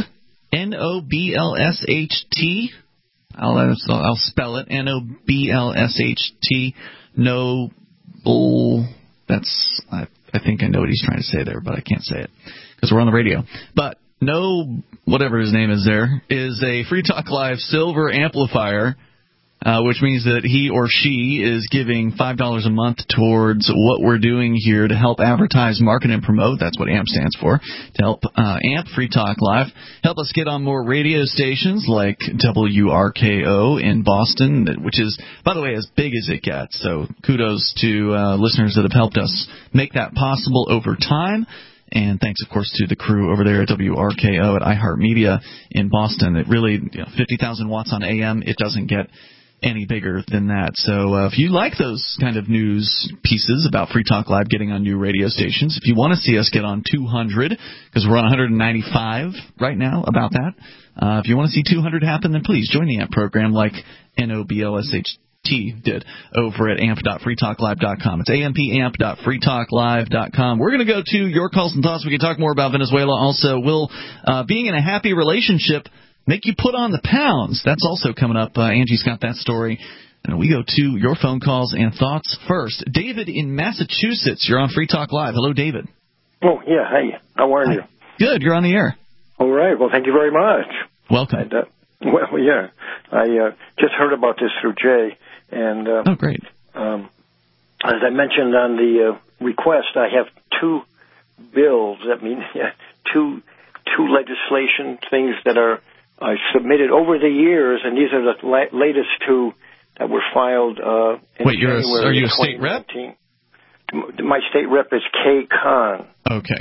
Noblsht. I'll spell it, Noblsht. Noble, that's... I think I know what he's trying to say there, but I can't say it because we're on the radio. But whatever his name is there, is a Free Talk Live silver amplifier, which means that he or she is giving $5 a month towards what we're doing here to help advertise, market, and promote. That's what AMP stands for, to help AMP Free Talk Live, help us get on more radio stations like WRKO in Boston, which is, by the way, as big as it gets. So kudos to listeners that have helped us make that possible over time. And thanks, of course, to the crew over there at WRKO at iHeartMedia in Boston. It really, 50,000 watts on AM, it doesn't get any bigger than that. So if you like those kind of news pieces about Free Talk Live getting on new radio stations, if you want to see us get on 200, because we're on 195 right now about that, if you want to see 200 happen, then please join the AMP program like NOBLSHT did over at amp.freetalklive.com. It's ampamp.freetalklive.com. We're going to go to your calls and thoughts. We can talk more about Venezuela. Also, will being in a happy relationship make you put on the pounds? That's also coming up. Angie's got that story. And we go to your phone calls and thoughts first. David in Massachusetts, you're on Free Talk Live. Hello, David. Oh, yeah. Hey, how are you? Good. You're on the air. All right. Well, thank you very much. Welcome. And, well, yeah. I just heard about this through Jay. And oh, great. As I mentioned on the request, I have two bills. That means two legislation things that I submitted over the years, and these are the latest two that were filed in January. Are you a state rep? My state rep is Kay Khan. Okay.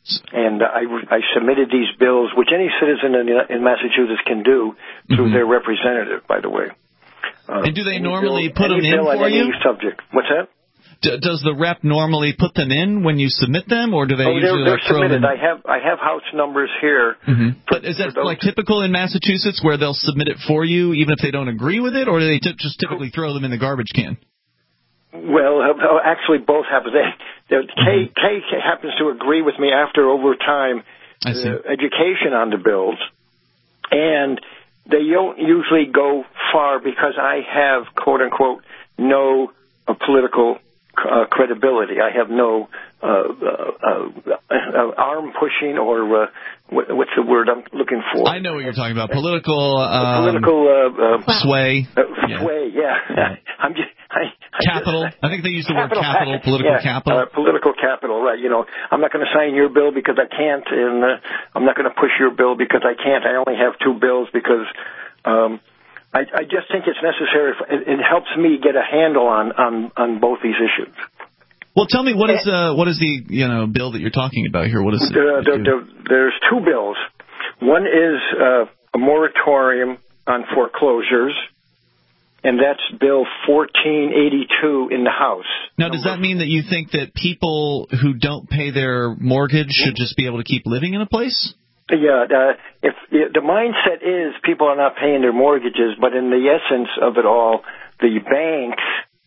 And I submitted these bills, which any citizen in Massachusetts can do through their representative, by the way. And do they normally put them in for you? Any subject. What's that? Does the rep normally put them in when you submit them, or do they usually they're submitted? I have house numbers here. But is that like typical in Massachusetts, where they'll submit it for you even if they don't agree with it, or do they just typically throw them in the garbage can? Well, actually, both happen. Kay happens to agree with me after over time education on the bills, and they don't usually go far because I have quote unquote no political credibility. I have no arm pushing or what's the word I'm looking for? I know what you're talking about. Political sway. Sway, yeah. Capital. I think they use the word capital. Political capital. Political capital. Right. I'm not going to sign your bill because I can't, and I'm not going to push your bill because I can't. I only have 2 bills because. I just think it's necessary. It helps me get a handle on both these issues. Well, tell me what is the bill that you're talking about here? What is it? There's 2 bills. One is a moratorium on foreclosures, and that's Bill 1482 in the House. Now, does that mean that you think that people who don't pay their mortgage should just be able to keep living in a place? Yeah, if the mindset is people are not paying their mortgages, but in the essence of it all, the banks,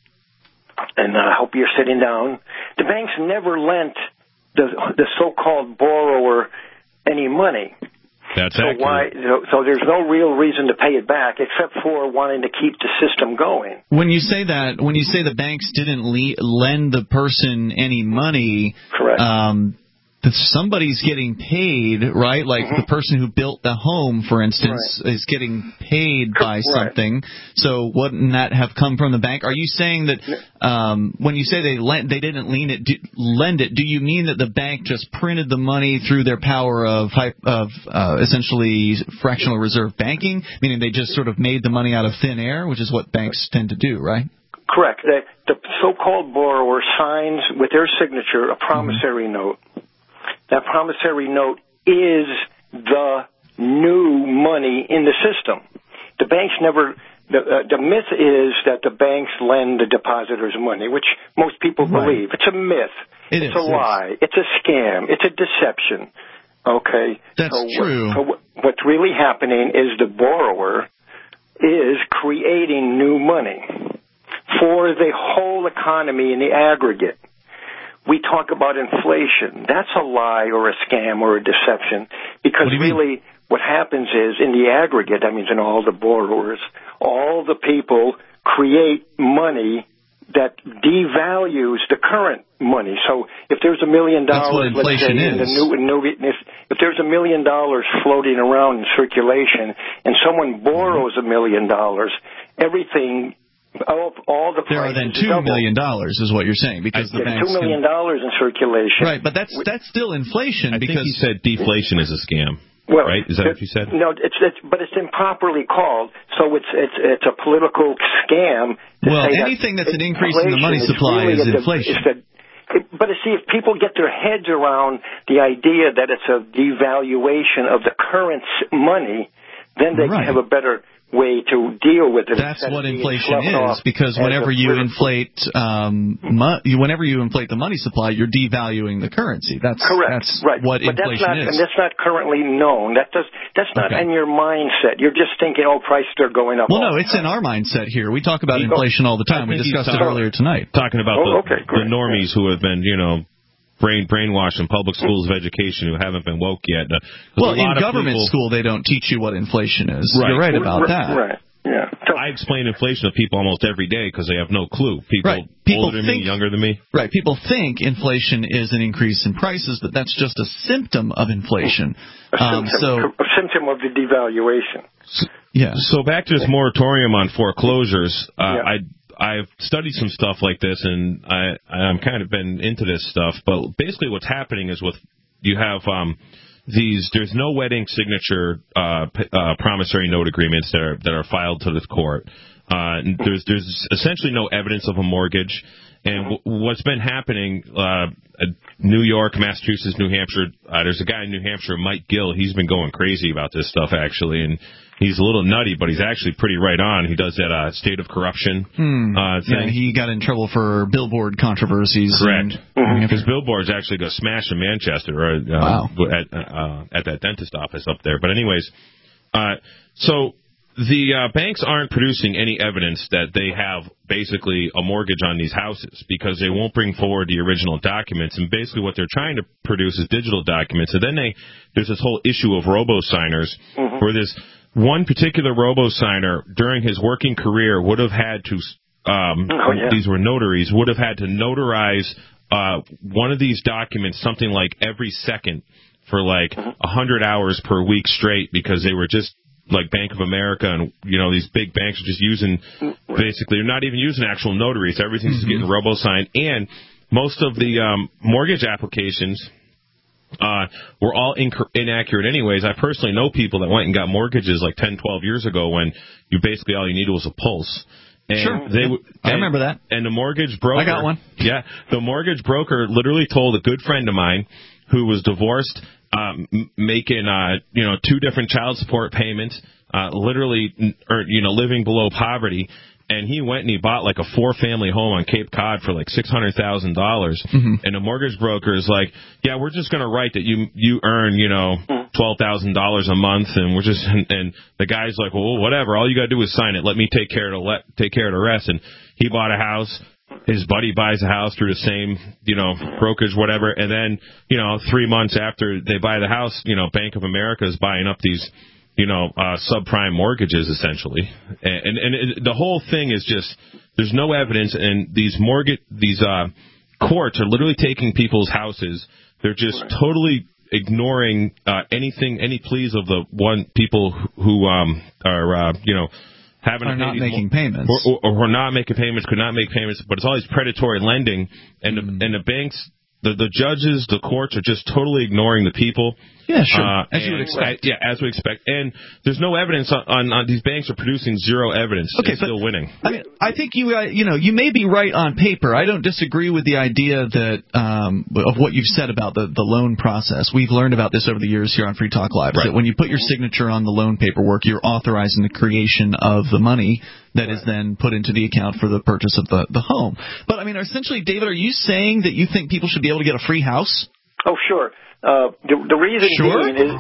and I hope you're sitting down, the banks never lent the so-called borrower any money. That's accurate. So there's no real reason to pay it back except for wanting to keep the system going. When you say the banks didn't lend the person any money, correct. That somebody's getting paid, right? Like the person who built the home, for instance, is getting paid by something. So wouldn't that have come from the bank? Are you saying that when you say they didn't lend it, do you mean that the bank just printed the money through their power of essentially fractional reserve banking, meaning they just sort of made the money out of thin air, which is what banks tend to do, right? Correct. The so-called borrower signs with their signature a promissory note. That promissory note is the new money in the system. The banks never. The myth is that the banks lend the depositors money, which most people believe. It's a myth. It's a lie. It's a scam. It's a deception. Okay. That's true. What's really happening is the borrower is creating new money for the whole economy in the aggregate. We talk about inflation. That's a lie or a scam or a deception because really what happens is in the aggregate, that means in all the borrowers, all the people create money that devalues the current money. So if there's $1 million, that's what inflation is. If there's $1 million floating around in circulation and someone borrows $1 million, everything... all the there are then $2 million is what you're saying because the banks $2 million in circulation. Right, but that's still inflation. I think you said deflation is a scam. Well, right? Is that what you said? No, but it's improperly called, so it's a political scam. Well, anything that's an increase in the money supply is inflation. But see, if people get their heads around the idea that it's a devaluation of the current money, then they can have a better way to deal with it. That's what inflation is, because whenever you inflate the money supply, you're devaluing the currency. That's correct. That's right. what but inflation is. And that's not currently known. That's not in your mindset. You're just thinking, prices are going up. Well, no, it's in our mindset here. We talk about inflation all the time. We discussed it earlier tonight. Talking about the normies who have been, brainwashed in public schools of education who haven't been woke yet. Well, in government school, they don't teach you what inflation is. Right. You're right about that. Right. Yeah. I explain inflation to people almost every day because they have no clue. People older than me, younger than me. Right. People think inflation is an increase in prices, but that's just a symptom of inflation. A symptom of the devaluation. So back to this moratorium on foreclosures. I've studied some stuff like this, and I'm kind of been into this stuff. But basically, what's happening is you have there's no wedding signature promissory note agreements that are filed to the court. There's essentially no evidence of a mortgage, And what's been happening, New York, Massachusetts, New Hampshire, there's a guy in New Hampshire, Mike Gill. He's been going crazy about this stuff, actually, and he's a little nutty, but he's actually pretty right on. He does that State of Corruption thing. Yeah, he got in trouble for billboard controversies. Correct. Because billboards actually got smashed in Manchester at that dentist office up there. But anyways, so the banks aren't producing any evidence that they have basically a mortgage on these houses because they won't bring forward the original documents. And basically what they're trying to produce is digital documents. And then there's this whole issue of robo-signers where this one particular robo-signer during his working career would have had to, these were notaries, would have had to notarize one of these documents something like every second for like 100 hours per week straight because they were just like Bank of America and, these big banks are just using, basically, they're not even using actual notaries. Everything's just getting robo-signed. And most of the mortgage applications were all inaccurate anyways. I personally know people that went and got mortgages like 10, 12 years ago when basically all you needed was a pulse. And I remember that. And the mortgage broker... I got one. Yeah. The mortgage broker literally told a good friend of mine who was divorced, making, 2 different child support payments, literally, living below poverty. And he went and he bought like a 4-family home on Cape Cod for like $600,000. And the mortgage broker is like, yeah, we're just going to write that you earn, $12,000 a month. And and the guy's like, well, whatever. All you got to do is sign it. Let me take care of the rest. And he bought a house. His buddy buys a house through the same, brokerage, whatever. And then, 3 months after they buy the house, Bank of America is buying up these, subprime mortgages, essentially. And the whole thing is just, there's no evidence, and these courts are literally taking people's houses. They're just totally ignoring any pleas of the people who are not making payments. Or not making payments, could not make payments, but it's all these predatory lending, and the banks, the judges, the courts are just totally ignoring the people. Yeah, sure. As you would expect. Yeah, as we expect. And there's no evidence on these banks are producing zero evidence. Okay, still winning. I mean, I think you may be right on paper. I don't disagree with the idea that of what you've said about the loan process. We've learned about this over the years here on Free Talk Live. Right. That when you put your signature on the loan paperwork, you're authorizing the creation of the money that is then put into the account for the purchase of the home. But I mean, essentially, David, are you saying that you think people should be able to get a free house? Oh, sure. The reason being is,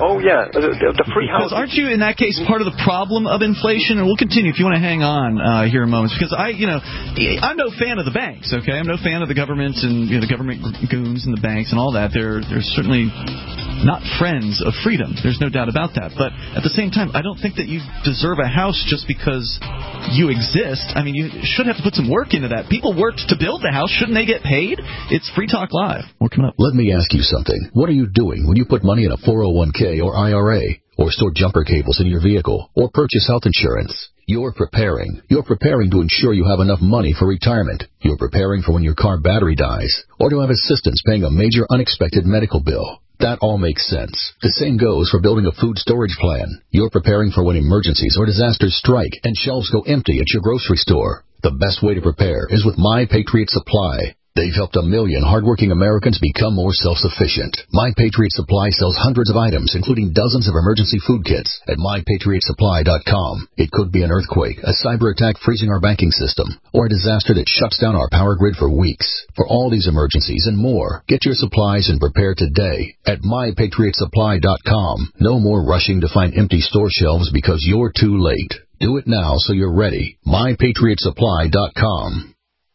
the free house. Because aren't you, in that case, part of the problem of inflation? And we'll continue if you want to hang on here in moments. Because I'm no fan of the banks, okay? I'm no fan of the government and the government goons and the banks and all that. They're certainly not friends of freedom. There's no doubt about that. But at the same time, I don't think that you deserve a house just because you exist. I mean, you should have to put some work into that. People worked to build the house. Shouldn't they get paid? It's Free Talk Live. We're coming up. Let me ask you something. What are you doing when you put money in a 401k or IRA, or store jumper cables in your vehicle, or purchase health insurance? You're preparing. You're preparing to ensure you have enough money for retirement. You're preparing for when your car battery dies, or to have assistance paying a major unexpected medical bill. That all makes sense. The same goes for building a food storage plan. You're preparing for when emergencies or disasters strike and shelves go empty at your grocery store. The best way to prepare is with My Patriot Supply. They've helped 1 million hardworking Americans become more self-sufficient. My Patriot Supply sells hundreds of items, including dozens of emergency food kits at MyPatriotSupply.com. It could be an earthquake, a cyber attack freezing our banking system, or a disaster that shuts down our power grid for weeks. For all these emergencies and more, get your supplies and prepare today at MyPatriotSupply.com. No more rushing to find empty store shelves because you're too late. Do it now so you're ready. MyPatriotSupply.com.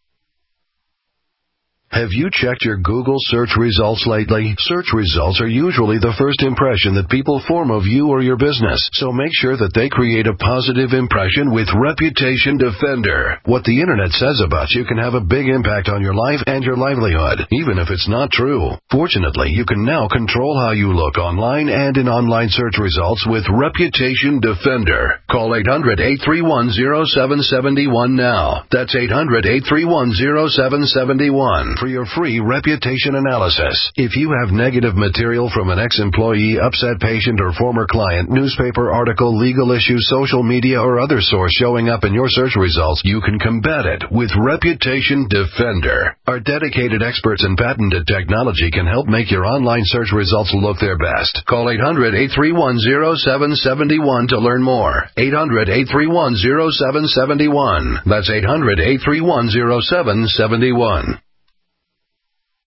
Have you checked your Google search results lately? Search results are usually the first impression that people form of you or your business, so make sure that they create a positive impression with Reputation Defender. What the Internet says about you can have a big impact on your life and your livelihood, even if it's not true. Fortunately, you can now control how you look online and in online search results with Reputation Defender. Call 800-831-0771 now. That's 800-831-0771. for your free reputation analysis. If you have negative material from an ex-employee, upset patient, or former client, newspaper article, legal issue, social media, or other source showing up in your search results, you can combat it with Reputation Defender. Our dedicated experts in patented technology can help make your online search results look their best. Call 800-831-0771 to learn more. 800-831-0771. That's 800-831-0771.